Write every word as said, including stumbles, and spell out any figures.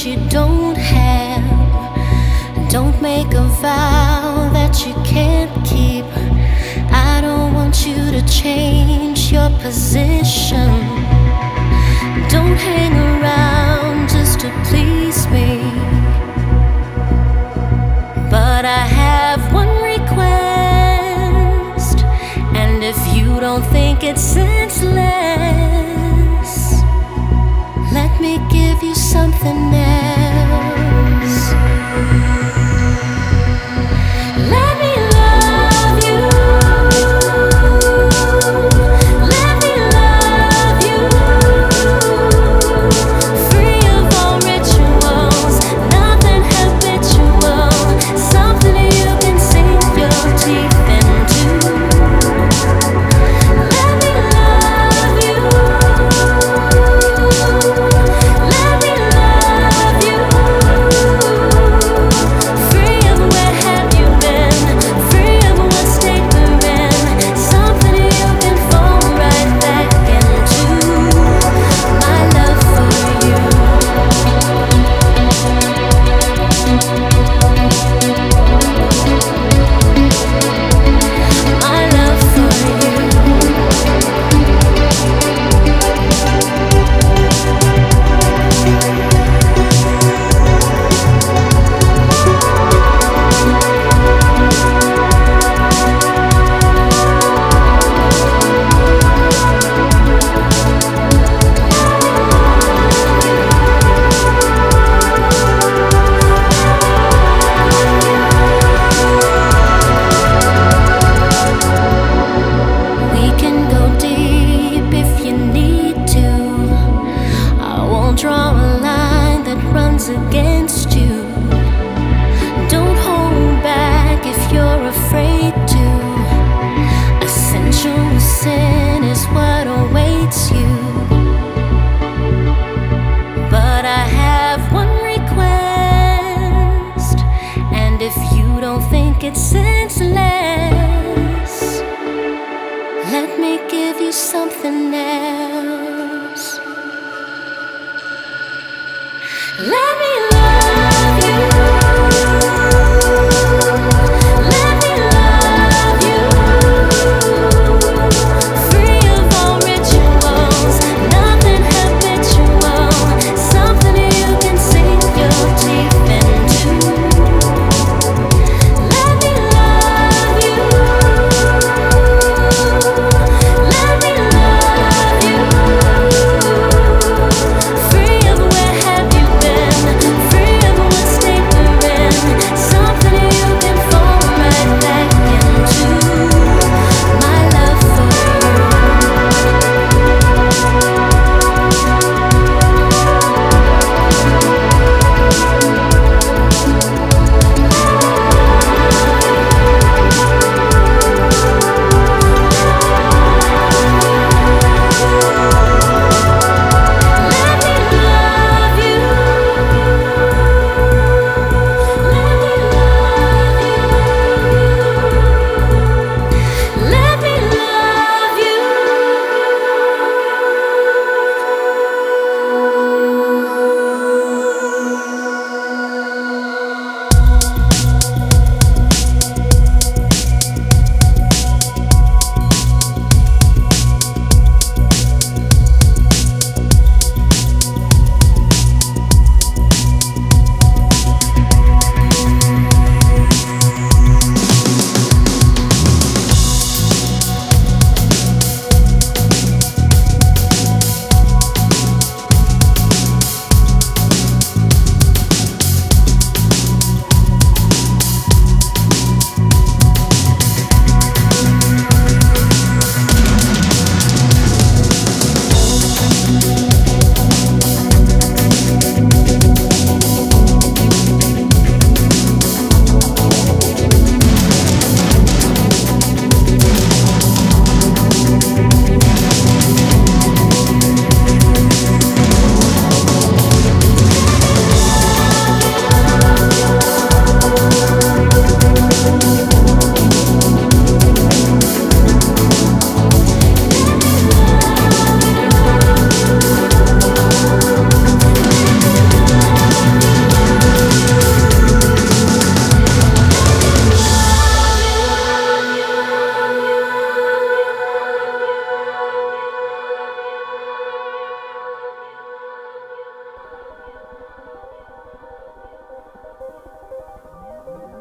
what you don't have. Don't make a vow that you can't keep. I don't want you to change your position. Don't hang around just to please me. But I have one request, and if you don't think it's senseless, let me give you something else. Let me love you. Let me love you. Free of all rituals, nothing habitual. Something you can sink your teeth into. Let me love you. Let me love you. Free of where have you been, free of what state we're in. Something you can fall right back into. My love for you. My love for you. We can go deep if you need to. I won't draw a line that runs against you. Don't hold back if you're afraid to. A sensual sin is what awaits you. But I have one request, and if you don't think it's senseless, let me give you something else. Let